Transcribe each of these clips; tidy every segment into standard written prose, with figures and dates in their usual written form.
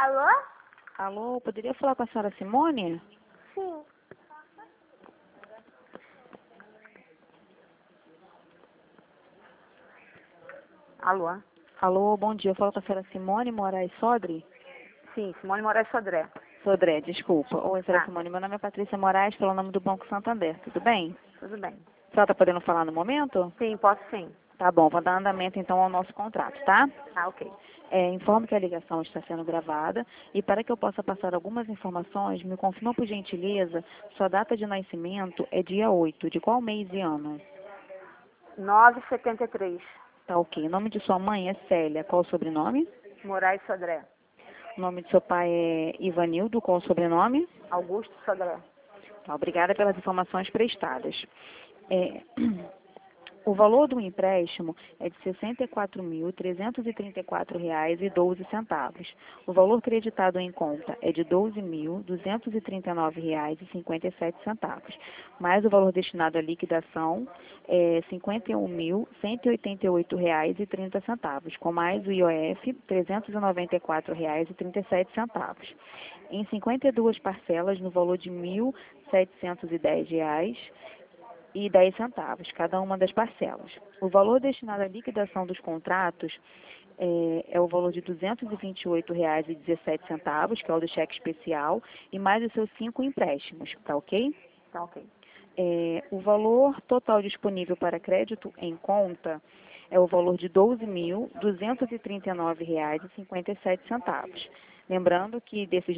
Alô? Alô, poderia falar com a senhora Simone? Sim. Alô? Alô, bom dia. Eu falo com a senhora Simone Moraes Sodre? Sim, Simone Moraes Sodré. Sodré, desculpa. Oi, senhora Tá, Simone. Meu nome é Patrícia Moraes, pelo nome do Banco Santander. Tudo bem? tudo bem. A senhora está podendo falar no momento? Sim, posso sim. Tá bom, vou dar andamento então ao nosso contrato, tá? Ah, ok. Informo que a ligação está sendo gravada e para que eu possa passar algumas informações, me confirma por gentileza, sua data de nascimento é dia 8, de qual mês e ano? 973. Tá ok. O nome de sua mãe é Célia, qual o sobrenome? Moraes Sodré. O nome de seu pai é Ivanildo, qual o sobrenome? Augusto Sodré. Tá, obrigada pelas informações prestadas. É, o valor do empréstimo é de R$ 64.334,12. O valor creditado em conta é de R$ 12.239,57, mais o valor destinado à liquidação é R$ 51.188,30, com mais o IOF R$ 394,37. Em 52 parcelas no valor de R$ 1.710,10, cada uma das parcelas. O valor destinado à liquidação dos contratos é o valor de R$ 228,17, que é o do cheque especial, e mais os seus 5 empréstimos, tá ok? Tá, ok. O valor total disponível para crédito em conta é o valor de R$ 12.239,57. Lembrando que desses R$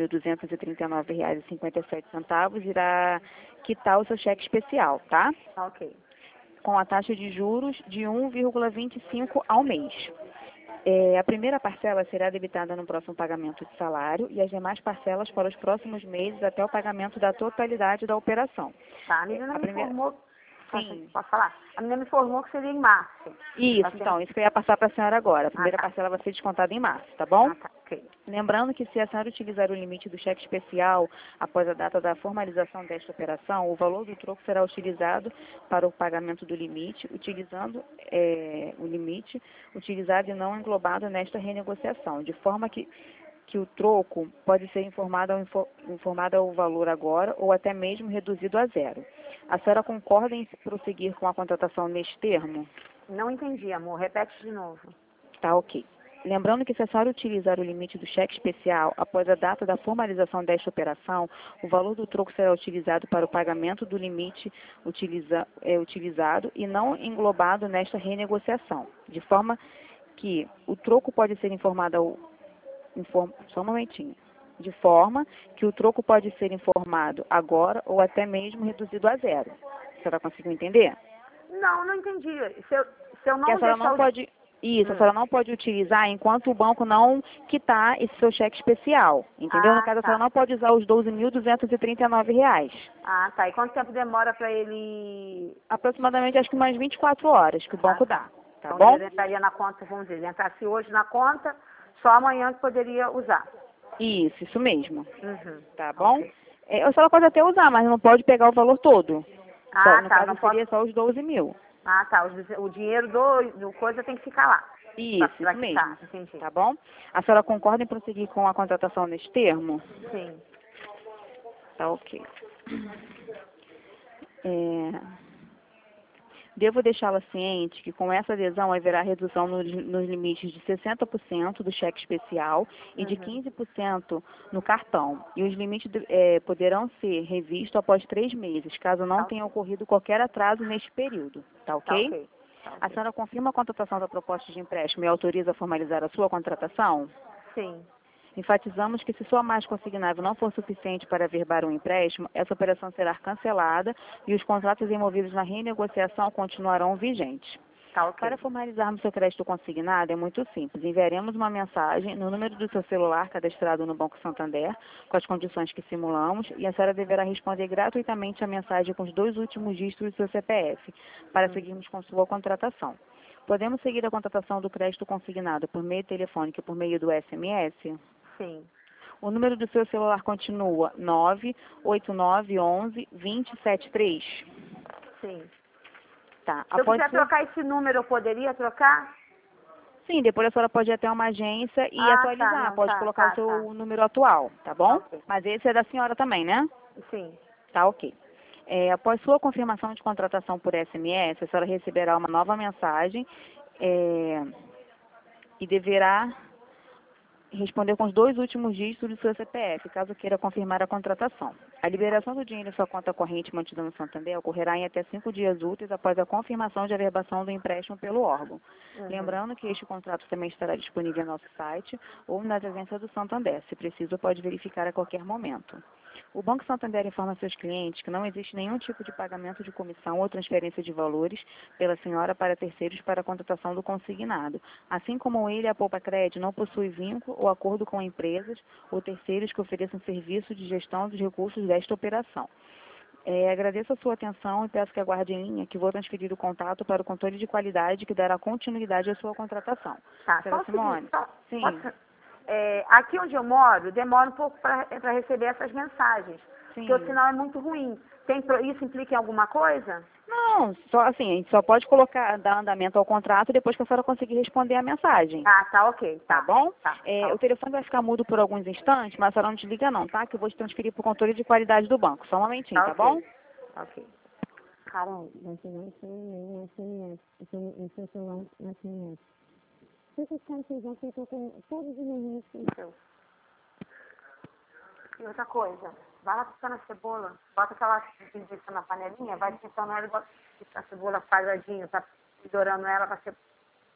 12.239,57 irá quitar o seu cheque especial, tá? Tá, ok. Com a taxa de juros de 1,25 ao mês. A primeira parcela será debitada no próximo pagamento de salário e as demais parcelas para os próximos meses até o pagamento da totalidade da operação. Tá, a menina A me primeira... informou... Sim. Posso falar? A menina me informou que seria em março. Isso, Tá certo? então, isso que eu ia passar para a senhora agora. A primeira tá. parcela vai ser descontada em março, tá bom? Ah, tá, ok. Lembrando que se a senhora utilizar o limite do cheque especial após a data da formalização desta operação, o valor do troco será utilizado para o pagamento do limite, utilizando o limite utilizado e não englobado nesta renegociação, de forma que o troco pode ser informado ao valor agora ou até mesmo reduzido a zero. A senhora concorda em prosseguir com a contratação neste termo? Não entendi, amor. Repete de novo. Tá ok. Lembrando que se a senhora utilizar o limite do cheque especial após a data da formalização desta operação, o valor do troco será utilizado para o pagamento do limite utilizado e não englobado nesta renegociação, de forma que o troco pode ser só um momentinho. De forma que o troco pode ser informado agora ou até mesmo reduzido a zero. A senhora conseguiu entender? Não, não entendi. Se eu Que a não senhora deixar não o... pode. Isso, a senhora não pode utilizar enquanto o banco não quitar esse seu cheque especial. Entendeu? No Ah, caso, a senhora tá. não pode usar os R$ 12.239. Ah, tá. E quanto tempo demora para ele... Aproximadamente, acho que umas 24 horas que o banco dá. Tá Então, o bom? dinheiro entraria na conta, vamos dizer, ele entrasse hoje na conta, só amanhã que poderia usar. Isso mesmo. Uhum. Tá bom? Ok. A senhora pode até usar, mas não pode pegar o valor todo. Só, Ah, no tá. caso, Não posso... seria só os 12 mil. Ah, tá. O dinheiro do coisa tem que ficar lá. Isso Quitar. mesmo. Entendi. Tá bom? A senhora concorda em prosseguir com a contratação neste termo? Sim. Tá ok. Devo deixá-la ciente que com essa adesão haverá redução nos limites de 60% do cheque especial e de Uhum. 15% no cartão. E os limites poderão ser revistos após 3 meses, caso não Tá, tenha ocorrido qualquer atraso neste período. Tá tá ok? ok. Tá A ok. senhora confirma a contratação da proposta de empréstimo e autoriza a formalizar a sua contratação? Sim. Enfatizamos que se sua margem consignável não for suficiente para averbar um empréstimo, essa operação será cancelada e os contratos envolvidos na renegociação continuarão vigentes. Tá ok. Para formalizarmos seu crédito consignado é muito simples. Enviaremos uma mensagem no número do seu celular cadastrado no Banco Santander, com as condições que simulamos, e a senhora deverá responder gratuitamente a mensagem com os 2 últimos dígitos do seu CPF, para seguirmos com sua contratação. Podemos seguir a contratação do crédito consignado por meio telefônico e por meio do SMS? Sim. O número do seu celular continua 98911-2073. Sim. Tá. Se eu Após quiser trocar esse número, eu poderia trocar? Sim, depois a senhora pode ir até uma agência e Ah, atualizar. tá, não, Pode tá, colocar o tá, seu tá. número atual, tá bom? Ok. Mas esse é da senhora também, né? Sim. Tá, ok. Após sua confirmação de contratação por SMS, a senhora receberá uma nova mensagem e deverá responder com os 2 últimos dígitos do seu CPF, caso queira confirmar a contratação. A liberação do dinheiro em sua conta corrente mantida no Santander ocorrerá em até 5 dias úteis após a confirmação de averbação do empréstimo pelo órgão. Uhum. Lembrando que este contrato também estará disponível em nosso site ou nas agências do Santander. Se preciso, pode verificar a qualquer momento. O Banco Santander informa seus clientes que não existe nenhum tipo de pagamento de comissão ou transferência de valores pela senhora para terceiros para a contratação do consignado. Assim como ele, a Poupa Crédito não possui vínculo ou acordo com empresas ou terceiros que ofereçam serviço de gestão dos recursos desta operação. Agradeço a sua atenção e peço que aguarde em linha que vou transferir o contato para o controle de qualidade que dará continuidade à sua contratação. Tá, só Senhora o seguinte, Simone? só, Sim, aqui onde eu moro, demora um pouco para receber essas mensagens, porque o sim. sinal é muito ruim. Isso implica em alguma coisa? Não, só assim, a gente só pode dar andamento ao contrato depois que a senhora conseguir responder a mensagem. Ah, tá, ok, Tá tá. bom? Tá, O telefone vai ficar mudo por alguns instantes, mas a senhora não desliga não, tá? Que eu vou te transferir para o controle de qualidade do banco. Só um momentinho, tá tá bom? ok. Ok. Carol, você não tem nenhum SMS. O seu celular no SMS. Se esses caras já ficam com todos os meninos seus. E outra coisa, vai lá picando a cebola, bota aquela linguiça na panelinha, vai picando ela e bota a cebola quadradinha, tá dourando ela pra ser...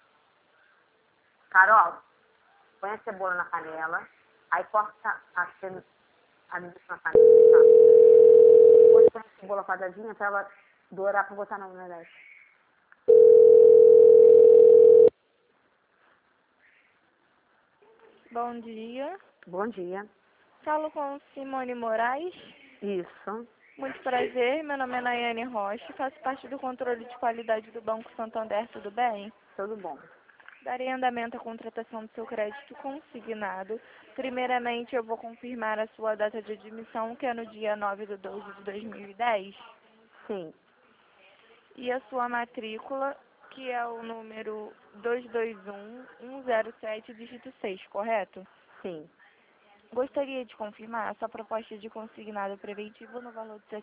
Carol, põe a cebola na panela, aí corta a linguiça na panela, tá? Depois põe a cebola quadradinha pra ela dourar pra botar na omelete. Bom dia. Bom dia. Falo com Simone Moraes. Isso. Muito prazer. Meu nome é Nayane Rocha. Faço parte do controle de qualidade do Banco Santander. Tudo bem? Tudo bom. Darei andamento à contratação do seu crédito consignado. Primeiramente, eu vou confirmar a sua data de admissão, que é no dia 9/12 de 2010. Sim. E a sua matrícula, que é o número 221107, dígito 6, correto? Sim. Gostaria de confirmar a sua proposta de consignado preventivo no valor de R$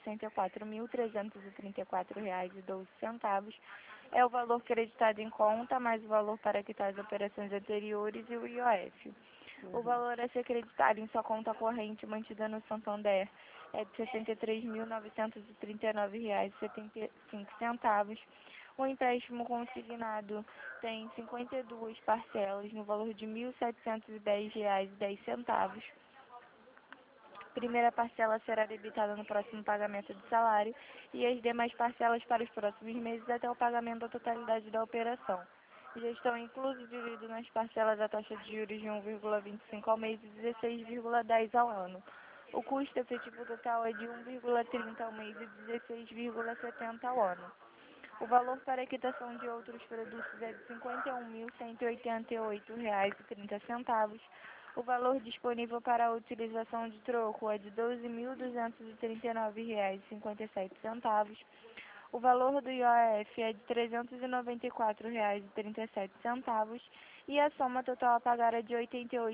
64.334,12. É o valor creditado em conta, mais o valor para quitar as operações anteriores e o IOF. O valor a ser creditado em sua conta corrente mantida no Santander é de R$ 63.939,75. O empréstimo consignado tem 52 parcelas no valor de R$ 1.710,10. Primeira parcela será debitada no próximo pagamento de salário e as demais parcelas para os próximos meses até o pagamento da totalidade da operação. Já estão inclusos divididos nas parcelas a taxa de juros de 1,25 ao mês e 16,10 ao ano. O custo efetivo total é de 1,30 ao mês e 16,70 ao ano. O valor para a quitação de outros produtos é de R$ 51.188,30. O valor disponível para a utilização de troco é de R$ 12.239,57. O valor do IOF é de R$ 394,37 e a soma total a pagar é de R$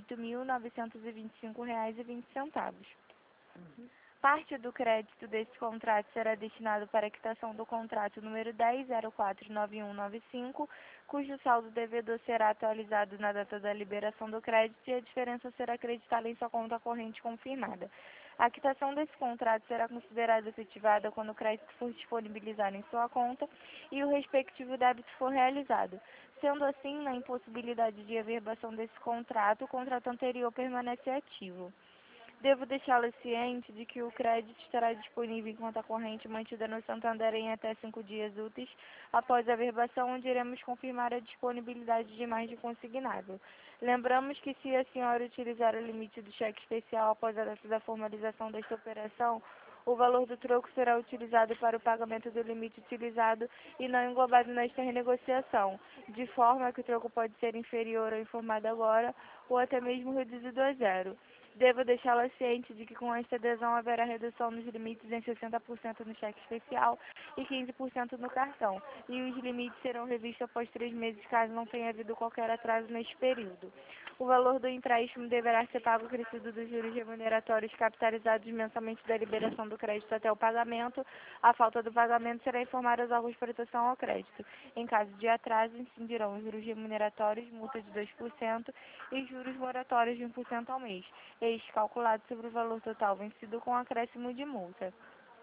88.925,20. Parte do crédito desse contrato será destinado para a quitação do contrato número 10049195, cujo saldo devedor será atualizado na data da liberação do crédito e a diferença será acreditada em sua conta corrente confirmada. A quitação desse contrato será considerada efetivada quando o crédito for disponibilizado em sua conta e o respectivo débito for realizado. Sendo assim, na impossibilidade de averbação desse contrato, o contrato anterior permanece ativo. Devo deixá-la ciente de que o crédito estará disponível em conta corrente mantida no Santander em até 5 dias úteis após a averbação, onde iremos confirmar a disponibilidade de mais de consignado. Lembramos que se a senhora utilizar o limite do cheque especial após a data da formalização desta operação, o valor do troco será utilizado para o pagamento do limite utilizado e não englobado nesta renegociação, de forma que o troco pode ser inferior ao informado agora ou até mesmo reduzido a zero. Devo deixá-la ciente de que com esta adesão haverá redução nos limites em 60% no cheque especial e 15% no cartão, e os limites serão revistos após 3 meses caso não tenha havido qualquer atraso neste período. O valor do empréstimo deverá ser pago acrescido dos juros remuneratórios capitalizados mensalmente da liberação do crédito até o pagamento. A falta do pagamento será informada aos órgãos de proteção ao crédito. Em caso de atraso, incidirão os juros remuneratórios, multa de 2% e juros moratórios de 1% ao mês, este calculado sobre o valor total vencido com acréscimo de multa.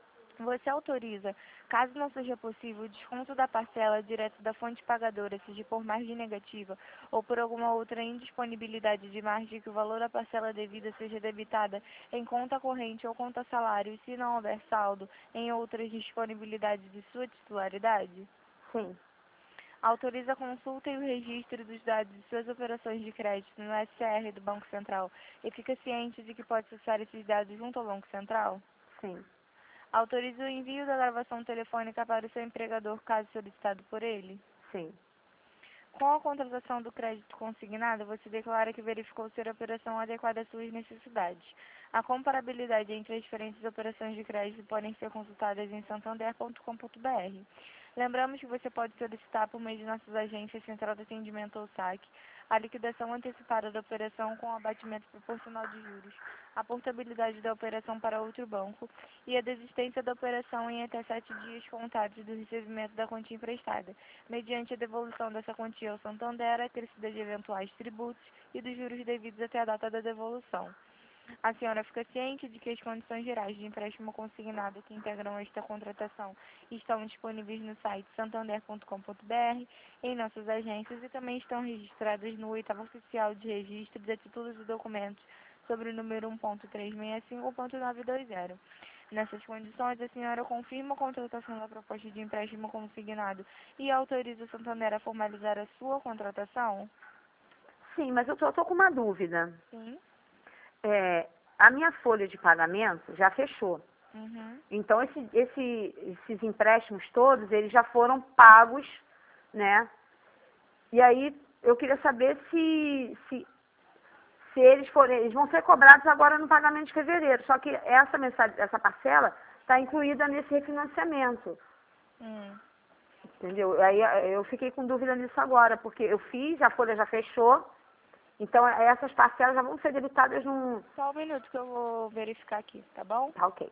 Você autoriza, caso não seja possível, o desconto da parcela direto da fonte pagadora, seja por margem negativa ou por alguma outra indisponibilidade de margem, que o valor da parcela devida seja debitada em conta corrente ou conta salário, e se não houver saldo em outras disponibilidades de sua titularidade? Sim. Autoriza a consulta e o registro dos dados de suas operações de crédito no SCR do Banco Central e fica ciente de que pode acessar esses dados junto ao Banco Central? Sim. Autoriza o envio da gravação telefônica para o seu empregador, caso solicitado por ele? Sim. Com a contratação do crédito consignado, você declara que verificou ser a operação adequada às suas necessidades. A comparabilidade entre as diferentes operações de crédito podem ser consultadas em santander.com.br. Lembramos que você pode solicitar por meio de nossas agências Central de Atendimento ou SAC a liquidação antecipada da operação com abatimento proporcional de juros, a portabilidade da operação para outro banco e a desistência da operação em até 7 dias contados do recebimento da quantia emprestada, mediante a devolução dessa quantia ao Santander, acrescida de eventuais tributos e dos juros devidos até a data da devolução. A senhora fica ciente de que as condições gerais de empréstimo consignado que integram esta contratação estão disponíveis no site santander.com.br, em nossas agências, e também estão registradas no 8º Oficial de Registro de Títulos e Documentos sobre o número 1.365.920. Nessas condições, a senhora confirma a contratação da proposta de empréstimo consignado e autoriza o Santander a formalizar a sua contratação? Sim, mas eu tô com uma dúvida. Sim. A minha folha de pagamento já fechou. Uhum. Então, esses empréstimos todos, eles já foram pagos, né? E aí, eu queria saber se eles vão ser cobrados agora no pagamento de fevereiro. Só que essa parcela está incluída nesse refinanciamento. Entendeu? Aí eu fiquei com dúvida nisso agora, porque eu fiz, a folha já fechou. Então, essas parcelas já vão ser debitadas num... Só um minuto que eu vou verificar aqui, tá bom? Tá, ok.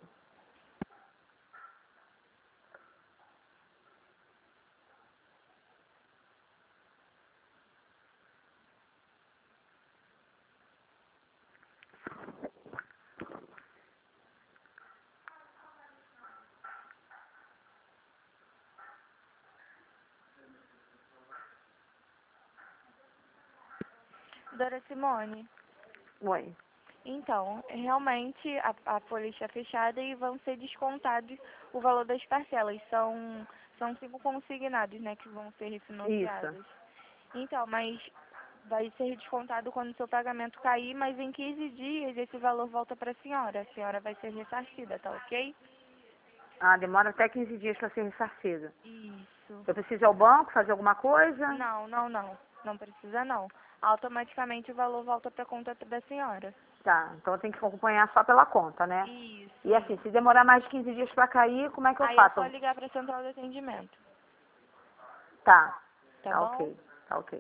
Dona Simone, Oi. então, realmente a folha está fechada e vão ser descontados o valor das parcelas. São 5 consignados, né, que vão ser refinanciados. Isso. Então, mas vai ser descontado quando o seu pagamento cair, mas em 15 dias esse valor volta para a senhora. A senhora vai ser ressarcida, tá ok? Ah, demora até 15 dias para ser ressarcida. Isso. Eu preciso ir ao banco fazer alguma coisa? Não. Não precisa não. Automaticamente o valor volta para a conta da senhora. Tá, então eu tenho que acompanhar só pela conta, né? Isso. E assim, se demorar mais de 15 dias para cair, como é que eu Aí é faço? só ligar para a central de atendimento. Tá, Tá tá bom? ok, tá ok.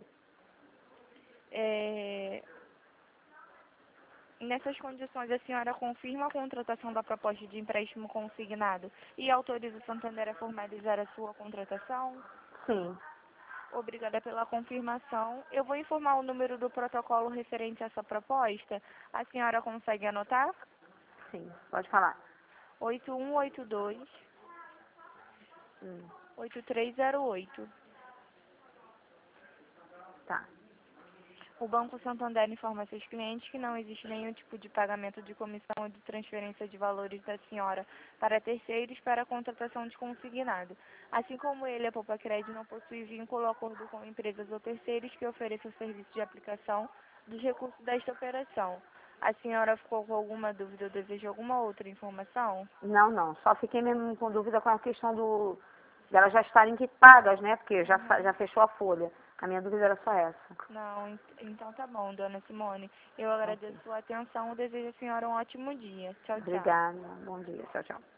Nessas condições, a senhora confirma a contratação da proposta de empréstimo consignado e autoriza o Santander a formalizar a sua contratação? Sim, Obrigada pela confirmação. Eu vou informar o número do protocolo referente a essa proposta. A senhora consegue anotar? sim, pode falar. 8182 8308. Tá, O Banco Santander informa seus clientes que não existe nenhum tipo de pagamento de comissão ou de transferência de valores da senhora para terceiros para a contratação de consignado. Assim como ele, a Poupa Crédito não possui vínculo ou acordo com empresas ou terceiros que ofereçam serviço de aplicação dos recursos desta operação. A senhora ficou com alguma dúvida ou deseja alguma outra informação? não, só fiquei mesmo com dúvida com a questão delas já estarem pagas, né? Porque já fechou a folha. A minha dúvida era só essa. Não, então tá bom, dona Simone. Eu agradeço sua atenção e desejo a senhora um ótimo dia. Tchau, tchau. Obrigada. Bom dia. Tchau, tchau.